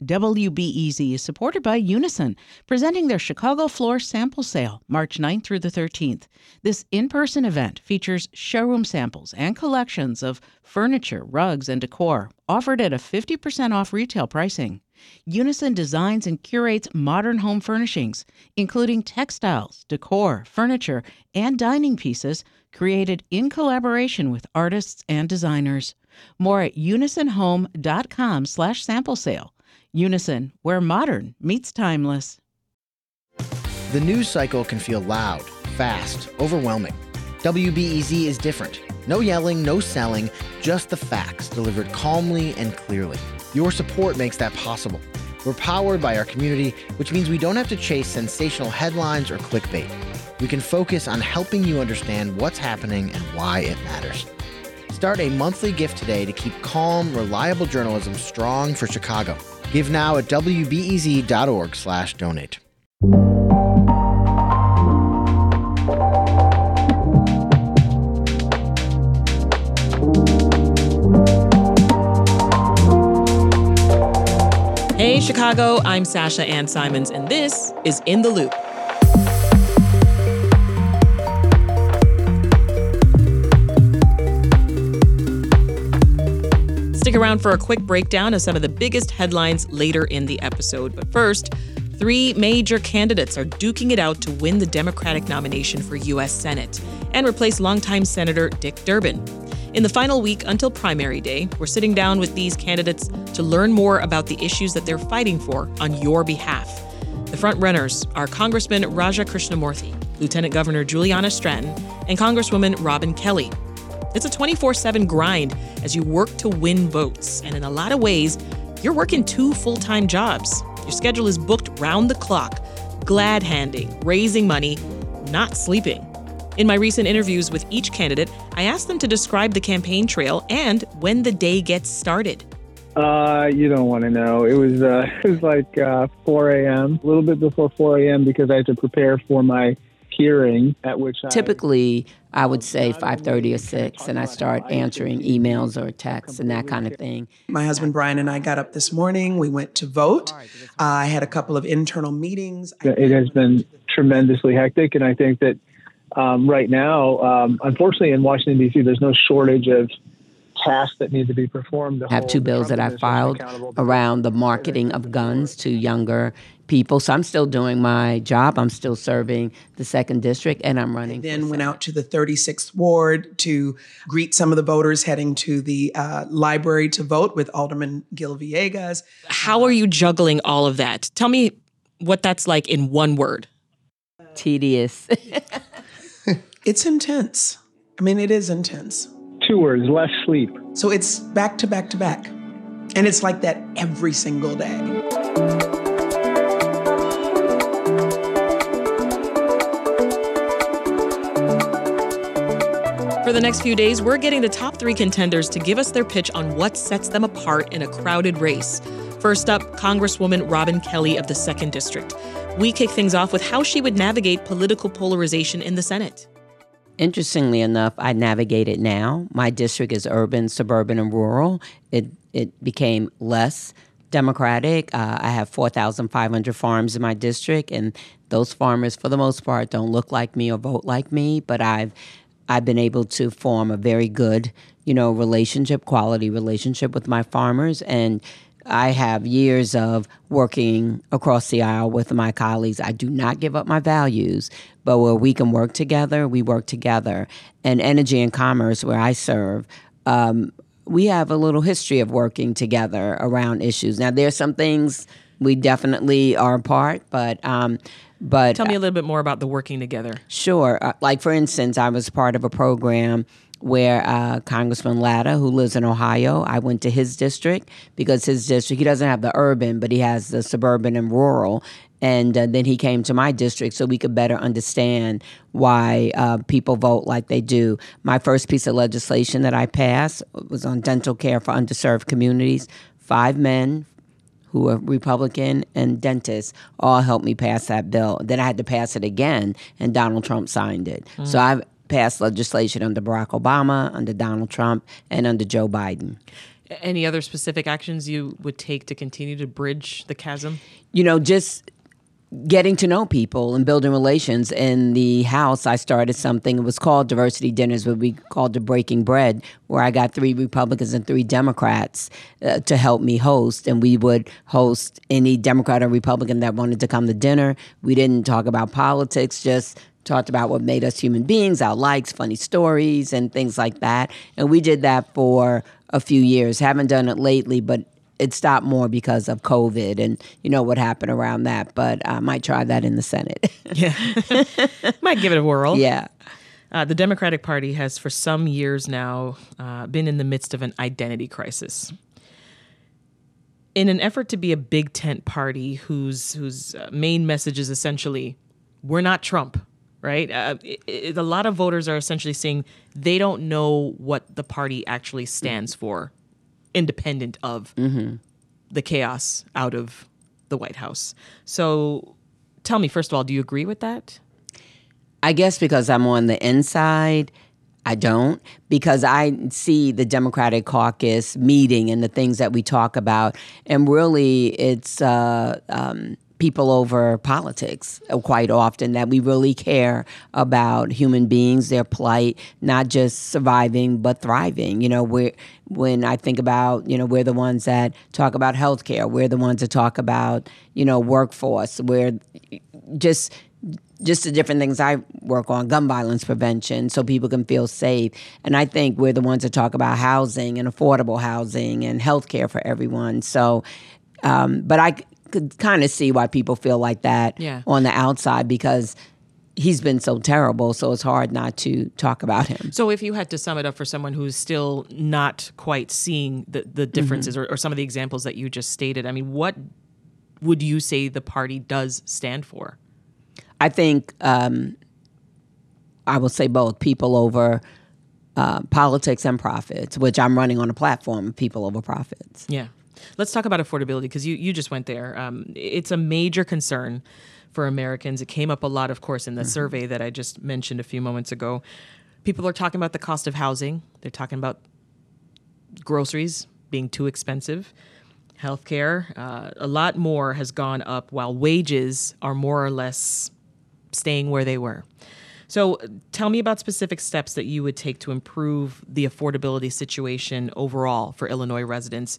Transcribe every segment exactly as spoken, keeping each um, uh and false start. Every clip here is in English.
W B E Z is supported by Unison, presenting their Chicago Floor Sample Sale, March ninth through the thirteenth. This in-person event features showroom samples and collections of furniture, rugs, and decor, offered at a fifty percent off retail pricing. Unison designs and curates modern home furnishings, including textiles, decor, furniture, and dining pieces created in collaboration with artists and designers. More at unisonhome.com slash sample sale. Unison, where modern meets timeless. The news cycle can feel loud, fast, overwhelming. W B E Z is different. No yelling, no selling, just the facts delivered calmly and clearly. Your support makes that possible. We're powered by our community, which means we don't have to chase sensational headlines or clickbait. We can focus on helping you understand what's happening and why it matters. Start a monthly gift today to keep calm, reliable journalism strong for Chicago. Give now at wbez.org slash donate. Hey, Chicago, I'm Sasha Ann Simons, and this is In the Loop. Stick around for a quick breakdown of some of the biggest headlines later in the episode. But first, three major candidates are duking it out to win the Democratic nomination for U S Senate and replace longtime Senator Dick Durbin. In the final week until primary day, we're sitting down with these candidates to learn more about the issues that they're fighting for on your behalf. The front runners are Congressman Raja Krishnamoorthi, Lieutenant Governor Juliana Stratton, and Congresswoman Robin Kelly. It's a twenty-four seven grind as you work to win votes, and in a lot of ways, you're working two full-time jobs. Your schedule is booked round the clock, glad-handing, raising money, not sleeping. In my recent interviews with each candidate, I asked them to describe the campaign trail and when the day gets started. Uh, you don't want to know. It was uh, it was like uh, four a.m., a little bit before four a.m. because I had to prepare for my hearing, at which I... Typically, I would say five thirty or six, and I start answering emails or texts and that kind of thing. My husband Brian and I got up this morning. We went to vote. Uh, I had a couple of internal meetings. It has been tremendously hectic, and I think that um, right now, um, unfortunately in Washington, D C, there's no shortage of tasks that need to be performed. I have two bills that I filed around the marketing of guns to younger people. So I'm still doing my job. I'm still serving the second district, and I'm running. Then went out to the thirty-sixth ward to greet some of the voters heading to the uh, library to vote with Alderman Gil Villegas. How are you juggling all of that? Tell me what that's like in one word. Tedious. It's intense. I mean, it is intense. Two words, less sleep. So it's back to back to back. And it's like that every single day. For the next few days, we're getting the top three contenders to give us their pitch on what sets them apart in a crowded race. First up, Congresswoman Robin Kelly of the second District. We kick things off with how she would navigate political polarization in the Senate. Interestingly enough, I navigate it now. My district is urban, suburban, and rural. It it became less Democratic. Uh, I have four thousand five hundred farms in my district, and those farmers, for the most part, don't look like me or vote like me. But I've I've been able to form a very good, you know, relationship, quality relationship with my farmers, and I have years of working across the aisle with my colleagues. I do not give up my values, but where we can work together, we work together. And Energy and Commerce, where I serve, um, we have a little history of working together around issues. Now, there's some things we definitely are apart, but... Um, but Tell me a little bit more about the working together. Sure. Uh, like, for instance, I was part of a program where uh, Congressman Latta, who lives in Ohio, I went to his district because his district, he doesn't have the urban, but he has the suburban and rural. And uh, then he came to my district so we could better understand why uh, people vote like they do. My first piece of legislation that I passed was on dental care for underserved communities. Five men who are Republican and dentists all helped me pass that bill. Then I had to pass it again, and Donald Trump signed it. Mm. So I've passed legislation under Barack Obama, under Donald Trump, and under Joe Biden. Any other specific actions you would take to continue to bridge the chasm? You know, just getting to know people and building relations. In the House, I started something. It was called Diversity Dinners, but we called it Breaking Bread, where I got three Republicans and three Democrats uh, to help me host. And we would host any Democrat or Republican that wanted to come to dinner. We didn't talk about politics, just talked about what made us human beings, our likes, funny stories, and things like that. And we did that for a few years. Haven't done it lately, but it stopped more because of COVID and, you know, what happened around that. But I might try that in the Senate. Yeah. Might give it a whirl. Yeah. Uh, the Democratic Party has for some years now uh, been in the midst of an identity crisis. In an effort to be a big tent party whose, whose uh, main message is essentially, we're not Trump, right? Uh, it, it, a lot of voters are essentially saying they don't know what the party actually stands for, independent of mm-hmm. the chaos out of the White House. So tell me, first of all, do you agree with that? I guess because I'm on the inside, I don't. Because I see the Democratic caucus meeting and the things that we talk about. And really, it's uh, um, people over politics quite often, that we really care about human beings, their plight, not just surviving, but thriving. You know, we're, when I think about, you know, we're the ones that talk about healthcare. We're the ones that talk about, you know, workforce. We're just... just the different things I work on, gun violence prevention, so people can feel safe. And I think we're the ones that talk about housing and affordable housing and healthcare for everyone. So, um, but I could kind of see why people feel like that yeah. on the outside, because he's been so terrible, so it's hard not to talk about him. So if you had to sum it up for someone who's still not quite seeing the, the differences mm-hmm. or, or some of the examples that you just stated, I mean, what would you say the party does stand for? I think um, I will say both, people over uh, politics and profits, which I'm running on a platform of people over profits. Yeah. Let's talk about affordability, because you, you just went there. Um, it's a major concern for Americans. It came up a lot, of course, in the mm-hmm. survey that I just mentioned a few moments ago. People are talking about the cost of housing. They're talking about groceries being too expensive. Healthcare, uh, a lot more has gone up, while wages are more or less staying where they were. So tell me about specific steps that you would take to improve the affordability situation overall for Illinois residents,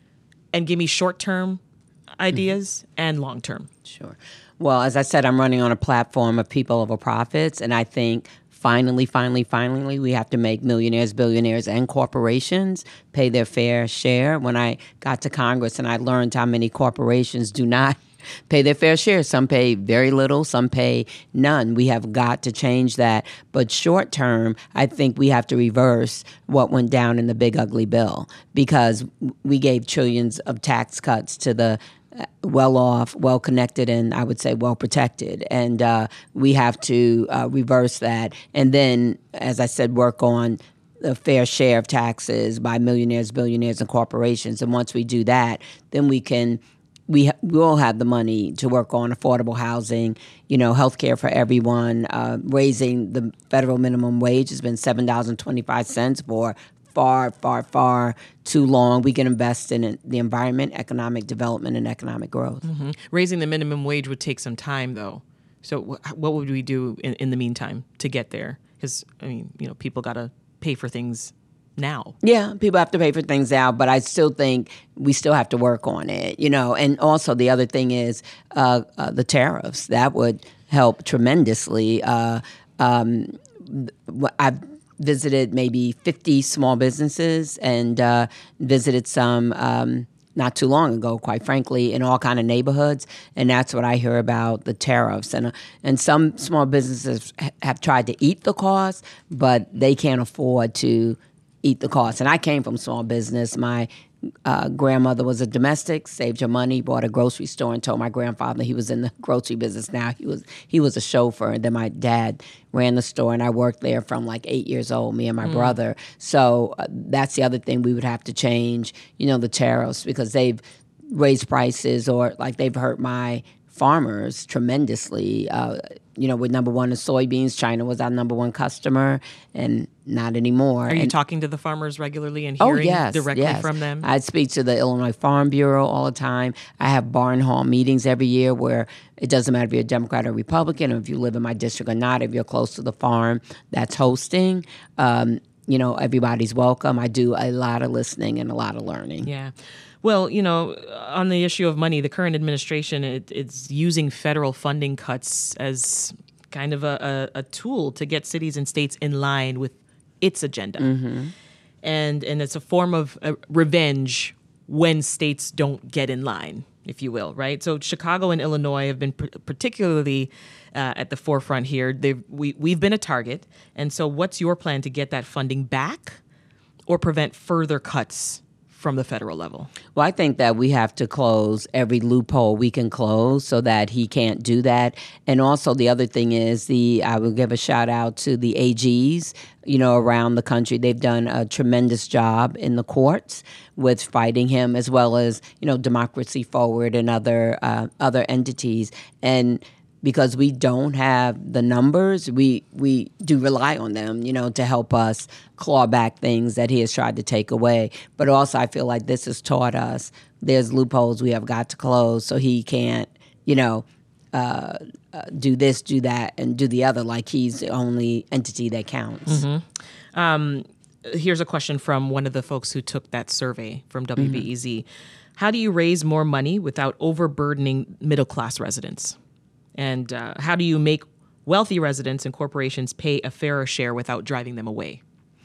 and give me short-term ideas mm-hmm. and long-term. Sure. Well, as I said, I'm running on a platform of people over profits, and I think finally, finally, finally, we have to make millionaires, billionaires, and corporations pay their fair share. When I got to Congress and I learned how many corporations do not pay their fair share. Some pay very little, some pay none. We have got to change that. But short term, I think we have to reverse what went down in the big ugly bill, because we gave trillions of tax cuts to the well-off, well-connected, and I would say well-protected. And uh, we have to uh, reverse that. And then, as I said, work on the fair share of taxes by millionaires, billionaires, and corporations. And once we do that, then we can We will have the money to work on affordable housing, you know, health care for everyone. Uh, raising the federal minimum wage has been seven dollars and twenty-five cents for far, far, far too long. We can invest in the environment, economic development, and economic growth. Mm-hmm. Raising the minimum wage would take some time, though. So wh- what would we do in, in the meantime to get there? Because, I mean, you know, people got to pay for things now. Yeah, people have to pay for things now, but I still think we still have to work on it, you know. And also the other thing is uh, uh, the tariffs. That would help tremendously. Uh, um, I've visited maybe fifty small businesses and uh, visited some um, not too long ago, quite frankly, in all kind of neighborhoods. And that's what I hear about the tariffs. And, uh, and some small businesses ha- have tried to eat the cost, but they can't afford to eat the cost. And I came from small business. My uh, grandmother was a domestic, saved her money, bought a grocery store, and told my grandfather he was in the grocery business now. He was he was a chauffeur. And then my dad ran the store, and I worked there from like eight years old, me and my mm. brother. So uh, that's the other thing we would have to change, you know, the tariffs, because they've raised prices, or like they've hurt my farmers tremendously. Uh, you know, we're number one in soybeans. China was our number one customer, and not anymore. Are you and, talking to the farmers regularly and oh, hearing yes, directly yes. from them? I speak to the Illinois Farm Bureau all the time. I have barn hall meetings every year where it doesn't matter if you're a Democrat or Republican, or if you live in my district or not, if you're close to the farm that's hosting. Um, you know, everybody's welcome. I do a lot of listening and a lot of learning. Yeah. Well, you know, on the issue of money, the current administration, it, it's using federal funding cuts as kind of a, a, a tool to get cities and states in line with its agenda. Mm-hmm. And and it's a form of uh, revenge when states don't get in line, if you will, right? So Chicago and Illinois have been pr- particularly uh, at the forefront here. They've, we, we've been a target. And so what's your plan to get that funding back or prevent further cuts from the federal level? Well, I think that we have to close every loophole we can close so that he can't do that. And also the other thing is the I will give a shout out to the A Gs, you know, around the country. They've done a tremendous job in the courts with fighting him, as well as, you know, Democracy Forward and other uh, other entities. And because we don't have the numbers, we we do rely on them, you know, to help us claw back things that he has tried to take away. But also I feel like this has taught us there's loopholes we have got to close so he can't, you know, uh, uh, do this, do that, and do the other like he's the only entity that counts. Mm-hmm. Um, here's a question from one of the folks who took that survey from W B E Z. Mm-hmm. How do you raise more money without overburdening middle-class residents? And uh, how do you make wealthy residents and corporations pay a fairer share without driving them away?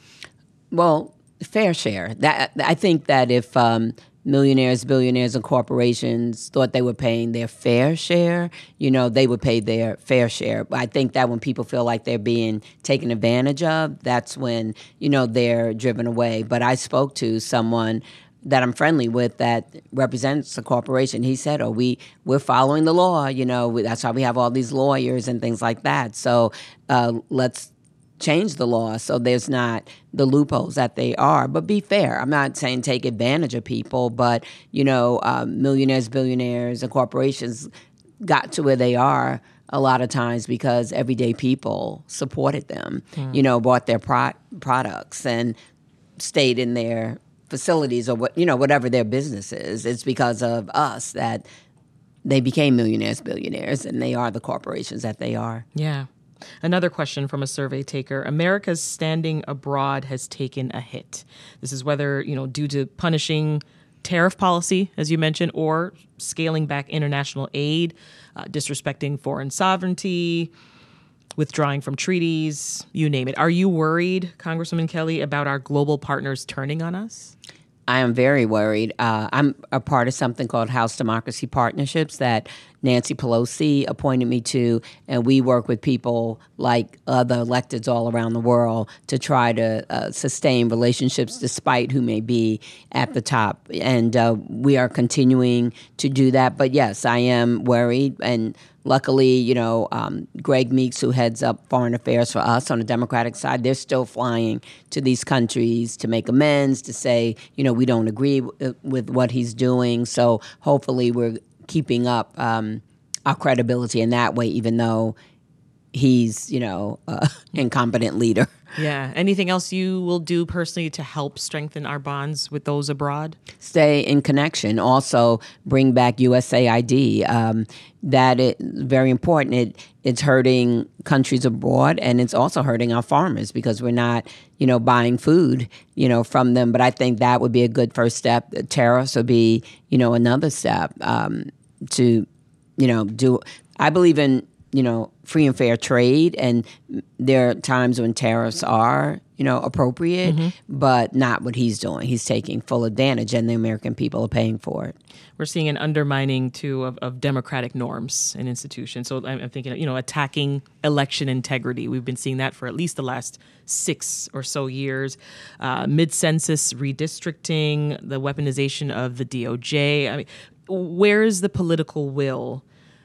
Well, fair share. That I think that if um, millionaires, billionaires, and corporations thought they were paying their fair share, you know, they would pay their fair share. But I think that when people feel like they're being taken advantage of, that's when, you know, they're driven away. But I spoke to someone that I'm friendly with that represents a corporation. He said, oh, we, we're following the law. You know, we, that's why we have all these lawyers and things like that. So uh, let's change the law so there's not the loopholes that they are. But be fair. I'm not saying take advantage of people, but, you know, um, millionaires, billionaires, and corporations got to where they are a lot of times because everyday people supported them, mm. you know, bought their pro- products and stayed in their facilities or what, you know, whatever their business is. It's because of us that they became millionaires, billionaires, and they are the corporations that they are. Yeah. Another question from a survey taker. America's standing abroad has taken a hit. This is whether, you know, due to punishing tariff policy, as you mentioned, or scaling back international aid, uh, disrespecting foreign sovereignty, withdrawing from treaties, you name it. Are you worried, Congresswoman Kelly, about our global partners turning on us? I am very worried. Uh, I'm a part of something called House Democracy Partnerships that Nancy Pelosi appointed me to, and we work with people like other electeds all around the world to try to uh, sustain relationships despite who may be at the top. And uh, we are continuing to do that. But yes, I am worried. And luckily, you know, um, Greg Meeks, who heads up foreign affairs for us on the Democratic side, they're still flying to these countries to make amends, to say, you know, we don't agree w- with what he's doing. So hopefully we're keeping up um, our credibility in that way, even though he's, you know, an incompetent leader. Yeah. Anything else you will do personally to help strengthen our bonds with those abroad? Stay in connection. Also, bring back U S A I D. Um, that is very important. It it's hurting countries abroad, and it's also hurting our farmers because we're not, you know, buying food, you know, from them. But I think that would be a good first step. Tariffs would be, you know, another step um, to, you know, do. I believe in, you know, free and fair trade, and there are times when tariffs are, you know, appropriate, mm-hmm. but not what he's doing. He's taking full advantage, and the American people are paying for it. We're seeing an undermining, too, of, of democratic norms and institutions. So I'm, I'm thinking, you know, attacking election integrity. We've been seeing that for at least the last six or so years. Uh, mid-census redistricting, the weaponization of the D O J. I mean, where is the political will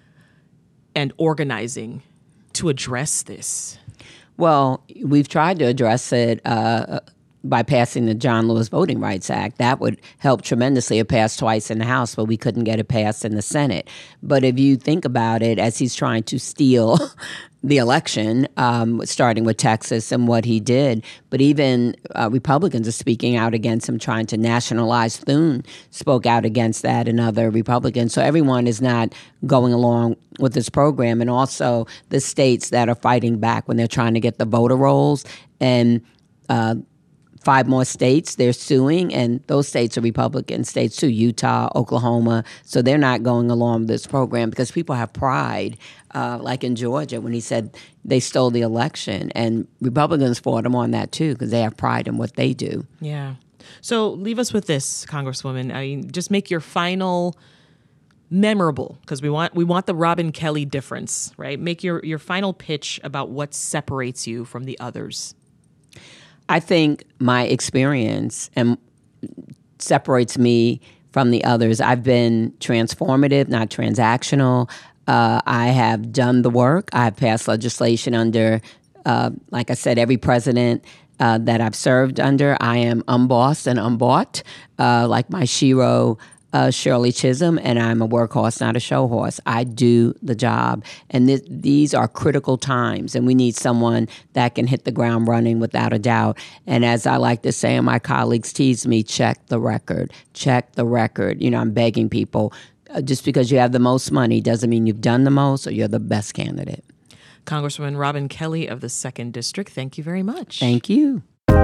and organizing to address this? Well, we've tried to address it uh, by passing the John Lewis Voting Rights Act. That would help tremendously. It passed twice in the House, but we couldn't get it passed in the Senate. But if you think about it, as he's trying to steal the election, um, starting with Texas and what he did. But even uh, Republicans are speaking out against him, trying to nationalize Thune, spoke out against that, and other Republicans. So everyone is not going along with this program. And also the states that are fighting back when they're trying to get the voter rolls. And uh, five more states they're suing, and those states are Republican states too, Utah, Oklahoma. So they're not going along with this program because people have pride, uh, like in Georgia when he said they stole the election. And Republicans fought him on that too because they have pride in what they do. Yeah. So leave us with this, Congresswoman. I mean, just make your final memorable, because we want we want the Robin Kelly difference, right? Make your, your final pitch about what separates you from the others. I think my experience and separates me from the others. I've been transformative, not transactional. Uh, I have done the work. I've passed legislation under, uh, like I said, every president uh, that I've served under. I am unbossed and unbought, uh, like my shero, Uh, Shirley Chisholm, and I'm a workhorse, not a show horse. I do the job. And th- these are critical times, and we need someone that can hit the ground running without a doubt. And as I like to say, and my colleagues tease me, check the record. Check the record. You know, I'm begging people, uh, just because you have the most money doesn't mean you've done the most or you're the best candidate. Congresswoman Robin Kelly of the second District, thank you very much. Thank you.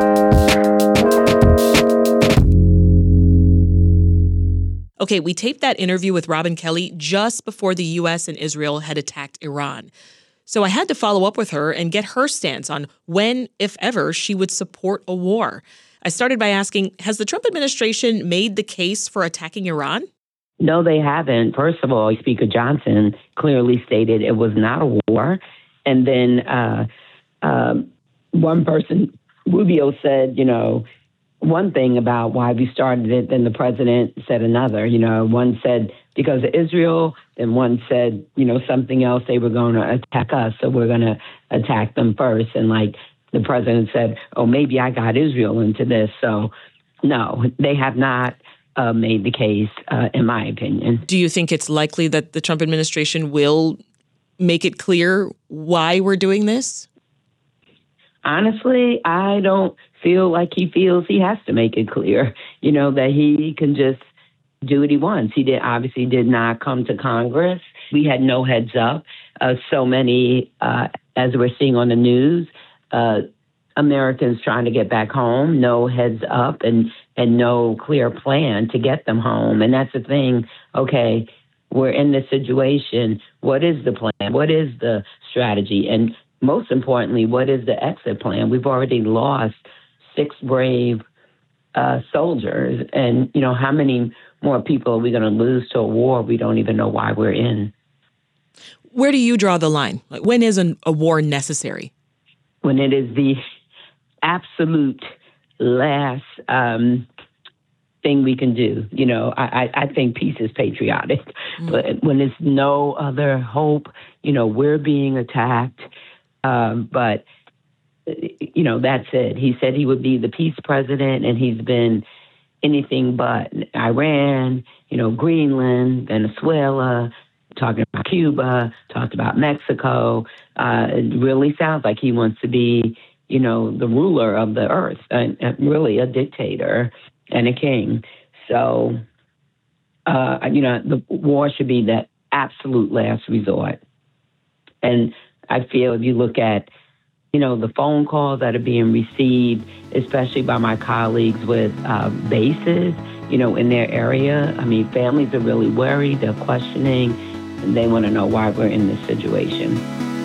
Okay, we taped that interview with Robin Kelly just before the U S and Israel had attacked Iran. So I had to follow up with her and get her stance on when, if ever, she would support a war. I started by asking, has the Trump administration made the case for attacking Iran? No, they haven't. First of all, Speaker Johnson clearly stated it was not a war. And then uh, uh, one person, Rubio, said, you know, one thing about why we started it, then the president said another. You know, one said because of Israel, then one said, you know, something else, they were going to attack us, so we're going to attack them first. And like the president said, oh, maybe I got Israel into this. So no, they have not uh, made the case, uh, in my opinion. Do you think it's likely that the Trump administration will make it clear why we're doing this? Honestly, I don't feel like he feels he has to make it clear, you know, that he can just do what he wants. He did obviously did not come to Congress. We had no heads up. Uh, so many, uh, as we're seeing on the news, uh, Americans trying to get back home, no heads up and, and no clear plan to get them home. And that's the thing. Okay, we're in this situation. What is the plan? What is the strategy? And most importantly, what is the exit plan? We've already lost six brave uh, soldiers. And, you know, how many more people are we going to lose to a war we don't even know why we're in? Where do you draw the line? Like, when is an, a war necessary? When it is the absolute last um, thing we can do. You know, I, I think peace is patriotic. Mm. But when there's no other hope, you know, we're being attacked. Um, but, you know, that's it. He said he would be the peace president, and he's been anything but. Iran, you know, Greenland, Venezuela, talking about Cuba, talked about Mexico. Uh, it really sounds like he wants to be, you know, the ruler of the earth, and, and really a dictator and a king. So, uh, you know, the war should be the absolute last resort. And I feel if you look at, you know, the phone calls that are being received, especially by my colleagues with uh, bases, you know, in their area, I mean, families are really worried, they're questioning, and they want to know why we're in this situation.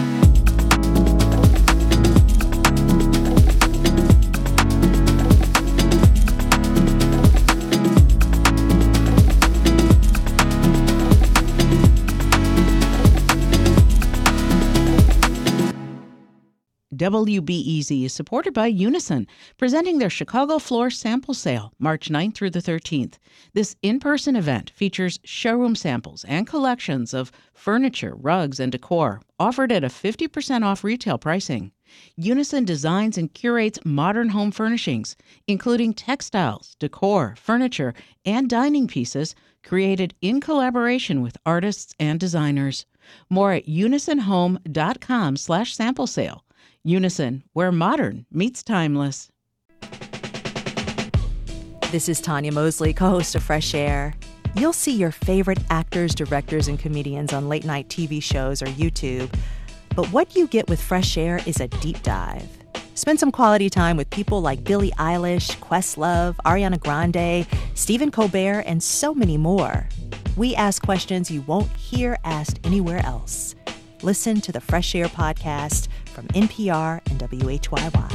W B E Z is supported by Unison, presenting their Chicago Floor Sample Sale, March ninth through the thirteenth. This in-person event features showroom samples and collections of furniture, rugs, and decor, offered at a fifty percent off retail pricing. Unison designs and curates modern home furnishings, including textiles, decor, furniture, and dining pieces created in collaboration with artists and designers. More at unisonhome.com slash sample sale. Unison, where modern meets timeless. This is Tanya Mosley, co-host of Fresh Air. You'll see your favorite actors, directors, and comedians on late-night T V shows or YouTube. But what you get with Fresh Air is a deep dive. Spend some quality time with people like Billie Eilish, Questlove, Ariana Grande, Stephen Colbert, and so many more. We ask questions you won't hear asked anywhere else. Listen to the Fresh Air podcast from N P R and W H Y Y.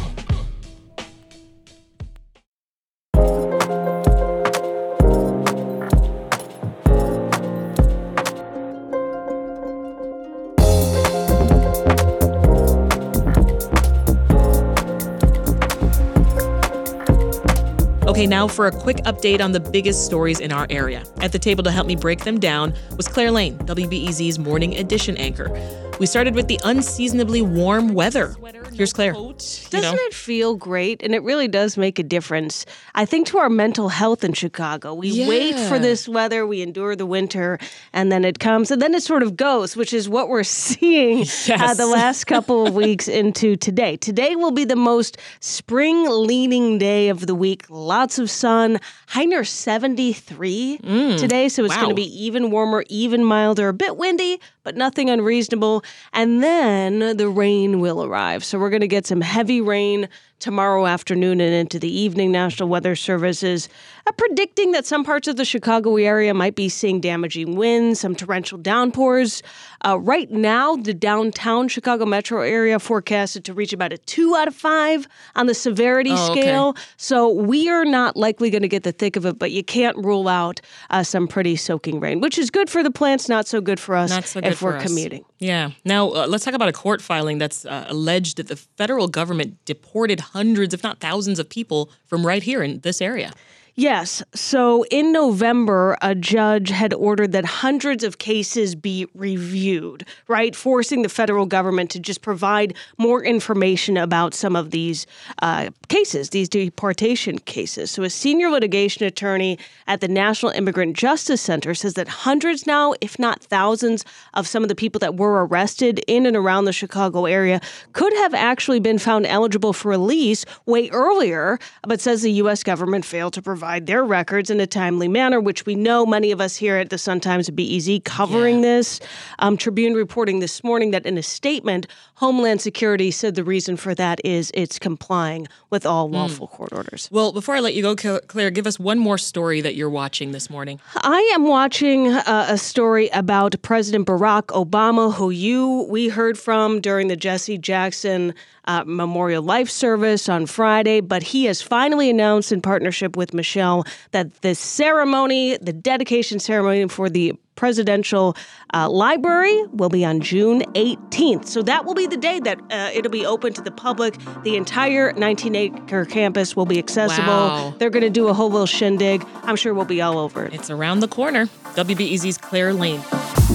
Okay, now for a quick update on the biggest stories in our area. At the table to help me break them down was Claire Lane, W B E Z's Morning Edition anchor. We started with the unseasonably warm weather. Here's Claire. Doesn't you know? it feel great? And it really does make a difference. I think to our mental health in Chicago. We yeah. wait for this weather, we endure the winter, and then it comes, and then it sort of goes, which is what we're seeing yes. uh, the last couple of weeks into today. Today will be the most spring-leaning day of the week. Lots of sun. High near seventy-three mm. today, so it's wow. going to be even warmer, even milder, a bit windy, but nothing unreasonable. And then the rain will arrive. So we're going to get some heavy rain tomorrow afternoon and into the evening. National Weather Service is uh, predicting that some parts of the Chicago area might be seeing damaging winds, some torrential downpours. Uh, right now, the downtown Chicago metro area forecasted to reach about a two out of five on the severity oh, scale. Okay. So we are not likely going to get the thick of it, but you can't rule out uh, some pretty soaking rain, which is good for the plants, not so good for us not so good if we're us. commuting. Yeah. Now, uh, let's talk about a court filing that's uh, alleged that the federal government deported hundreds, if not thousands, of people from right here in this area. Yes. So in November, a judge had ordered that hundreds of cases be reviewed, right? Forcing the federal government to just provide more information about some of these uh, cases, these deportation cases. So a senior litigation attorney at the National Immigrant Justice Center says that hundreds now, if not thousands, of some of the people that were arrested in and around the Chicago area could have actually been found eligible for release way earlier, but says the U S government failed to provide provide their records in a timely manner, which we know many of us here at the Sun-Times B E Z covering yeah. this. Um, Tribune reporting this morning that in a statement, Homeland Security said the reason for that is it's complying with all lawful mm. court orders. Well, before I let you go, Claire, give us one more story that you're watching this morning. I am watching uh, a story about President Barack Obama, who you we heard from during the Jesse Jackson uh, Memorial Life Service on Friday, but he has finally announced in partnership with Michelle that the ceremony, the dedication ceremony for the presidential uh, library will be on June eighteenth. So that will be the day that uh, it'll be open to the public. The entire nineteen-acre campus will be accessible. Wow. They're going to do a whole little shindig. I'm sure we'll be all over it. It's around the corner. W B E Z's Claire Lane.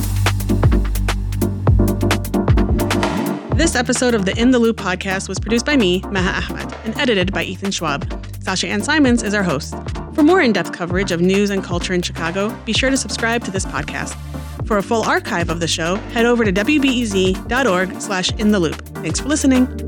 This episode of the In the Loop podcast was produced by me, Maha Ahmed, and edited by Ethan Schwab. Sasha Ann Simons is our host. For more in-depth coverage of news and culture in Chicago, be sure to subscribe to this podcast. For a full archive of the show, head over to W B E Z dot org slash in the loop. Thanks for listening.